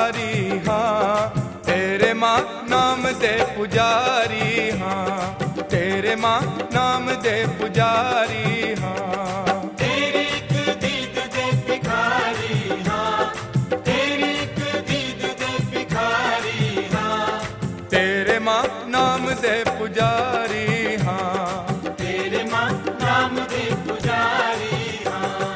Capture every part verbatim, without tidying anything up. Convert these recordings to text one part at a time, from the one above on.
पुजारी हाँ, तेरे माँ नाम दे पुजारी हाँ, तेरे माँ नाम दे पुजारी हाँ। तेरी एक दीद दे भिखारी हाँ, तेरी एक दीद दे भिखारी हाँ, तेरे माँ नाम दे पुजारी हाँ, तेरे माँ नाम दे पुजारी हाँ।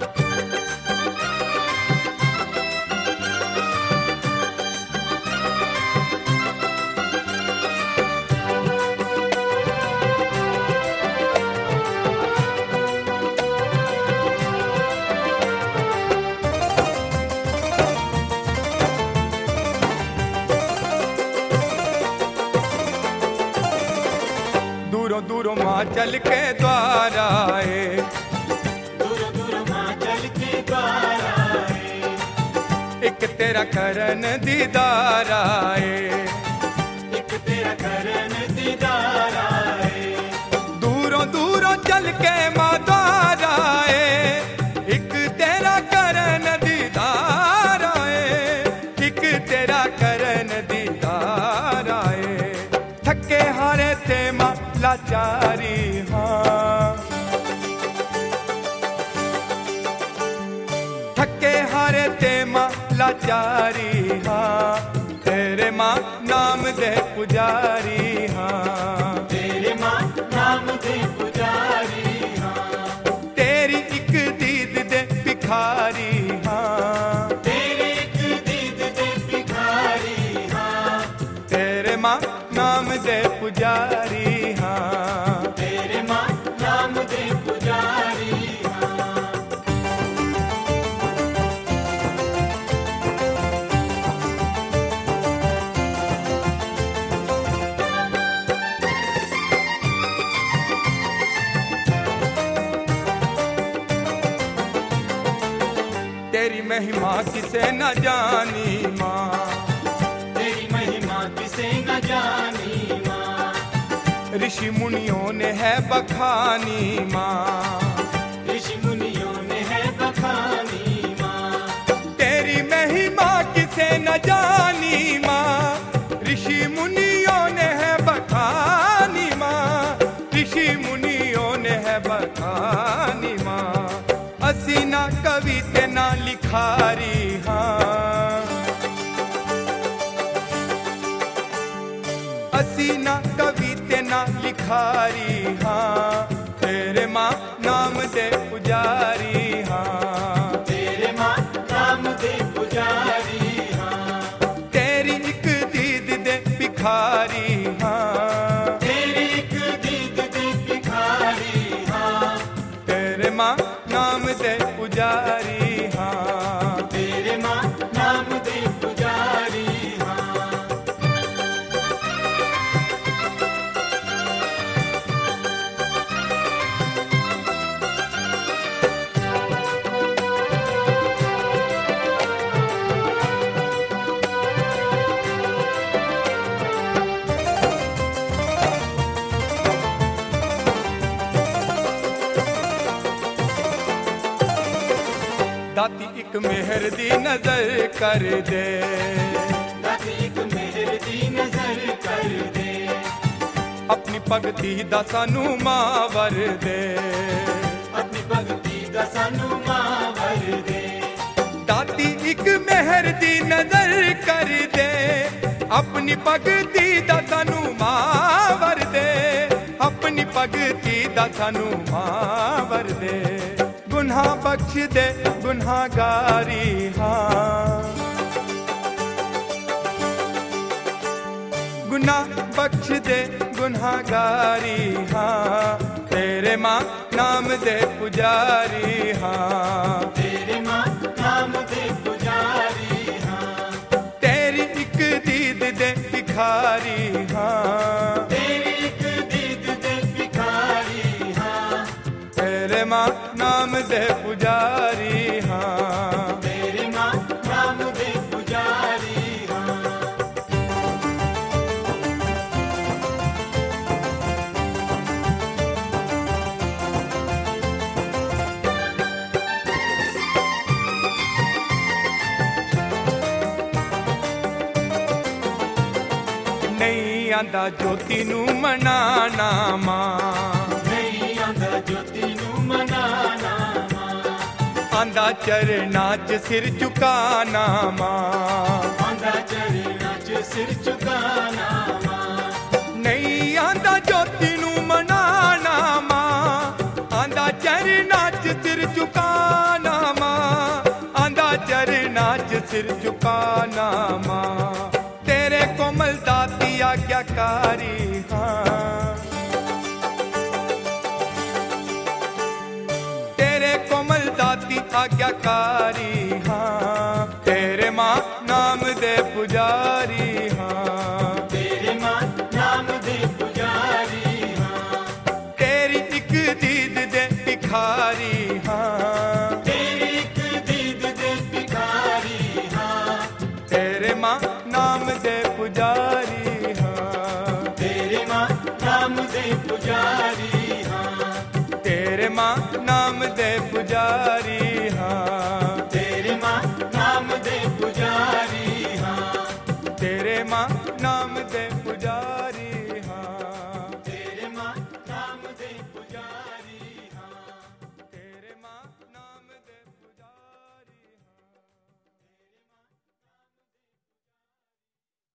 दूरों दूरों माँ चल के द्वार आए, दूर दूर माँ चल के द्वार आए, एक तेरा करन दीदार आए। एक तेरा करन दीदार आए, दूरों दूरों चल के माँ द्वार आए, एक तेरा करन दीदार आए, एक तेरा करन दीदार आए। थके हारे थे माँ लाचारी हाँ, थके हारे ते माँ लाचारी हाँ, तेरे माँ नाम दे पुजारी हाँ, तेरे माँ नाम दे पुजारी हाँ। तेरी एक दीद दे भिखारी हाँ, तेरी एक दीद दे भिखारी हाँ, तेरे माँ नाम दे पुजारी हाँ। तेरे माँ नाम दे पुजारी हाँ। तेरी महिमा किसे न जानी माँ, तेरी महिमा किसे न जानी माँ, ऋषि मुनियों ने है बखानी माँ, ऋषि मुनियों ने है बखानी माँ। तेरी महिमा किसे न जानी माँ, ऋषि मुनियों ने है बखानी माँ, ऋषि मुनियों ने है बखानी माँ। असी ना कवि ते ना लिखारी हाँ, असी ना कवि ते ना लिखारी हाँ, तेरे माँ नाम दे पुजारी हाँ, तेरे माँ नाम दे पुजारी हाँ। तेरी एक दीद दे भिखारी हाँ, तेरी एक दीद दे भिखारी हाँ, तेरे माँ नाम दे पुजारी हाँ। तेरे माँ नाम दे पुजारी हाँ। दाती एक मेहर दी नजर कर दे, दाती एक मेहर दी नजर कर दे, अपनी भगती दा सानू मावर दे, अपनी भगती दा सानू मावर दे। दाती एक मेहर दी नजर कर दे, अपनी भगती दा सानू मावर दे, अपनी भगती दा सानू मावर दे। गुनाह बख्श दे गुनाहगारी हाँ, गुनाह बख्श दे गुनाहगारी हाँ, तेरे माँ नाम दे पुजारी हाँ, तेरे माँ नाम दे पुजारी हाँ। तेरी एक दीद दे भिखारी हाँ, तेरी एक दीद दे भिखारी हाँ, तेरे माँ नाम दे पुजारी हाँ, तेरे माँ नाम दे पुजारी हाँ। ਆਂਦਾ ਜੋਤੀ ਨੂੰ ਮਨਾਣਾ ਮਾਂ, ਨਹੀਂ ਆਂਦਾ ਜੋਤੀ ਨੂੰ ਮਨਾਣਾ ਮਾਂ, ਆਂਦਾ ਚਰਨਾਂ 'ਚ ਸਿਰ ਝੁਕਾਣਾ ਮਾਂ, ਆਂਦਾ ਚਰਨਾਂ 'ਚ ਸਿਰ ਝੁਕਾਣਾ ਮਾਂ, ਨਹੀਂ ਆਂਦਾ ਜੋਤੀ ਨੂੰ ਮਨਾਣਾ ਮਾਂ, ਆਂਦਾ ਚਰਨਾਂ 'ਚ ਸਿਰ ਝੁਕਾਣਾ ਮਾਂ, ਆਂਦਾ ਚਰਨਾਂ 'ਚ ਸਿਰ ਝੁਕਾਣਾ ਮਾਂ, ਤੇਰੇ ਕੋਮਲ ਦਾਤੀ ਆਗਿਆਕਾਰੀ ਹਾਂ, ਤੇਰੇ ਕੋਮਲ ਦਾਤੀ ਆਗਿਆਕਾਰੀ ਹਾਂ, ਤੇਰੇ ਮਾਂ ਨਾਮ ਦੇ ਪੁਜਾਰੀ ਹਾਂ, ਤੇਰੇ ਮਾਂ ਨਾਮ ਦੇ ਪੁਜਾਰੀ ਹਾਂ, ਤੇਰੀ ਇੱਕ ਦੀਦ ਦੇ ਭਿਖਾਰੀ ਹਾਂ, ਤੇਰੀ ਇੱਕ ਦੀਦ ਦੇ ਭਿਖਾਰੀ ਹਾਂ, ਤੇਰੇ ਮਾਂ ਨਾਮ ਦੇ ਪੁਜਾਰੀ ਹਾਂ, ਤੇਰੇ ਮਾਂ ਨਾਮ ਦੇ ਪੁਜਾਰੀ ਹਾਂ, ਤੇਰੇ ਮਾਂ ਨਾਮ ਦੇ ਪੁਜਾਰੀ ਹਾਂ।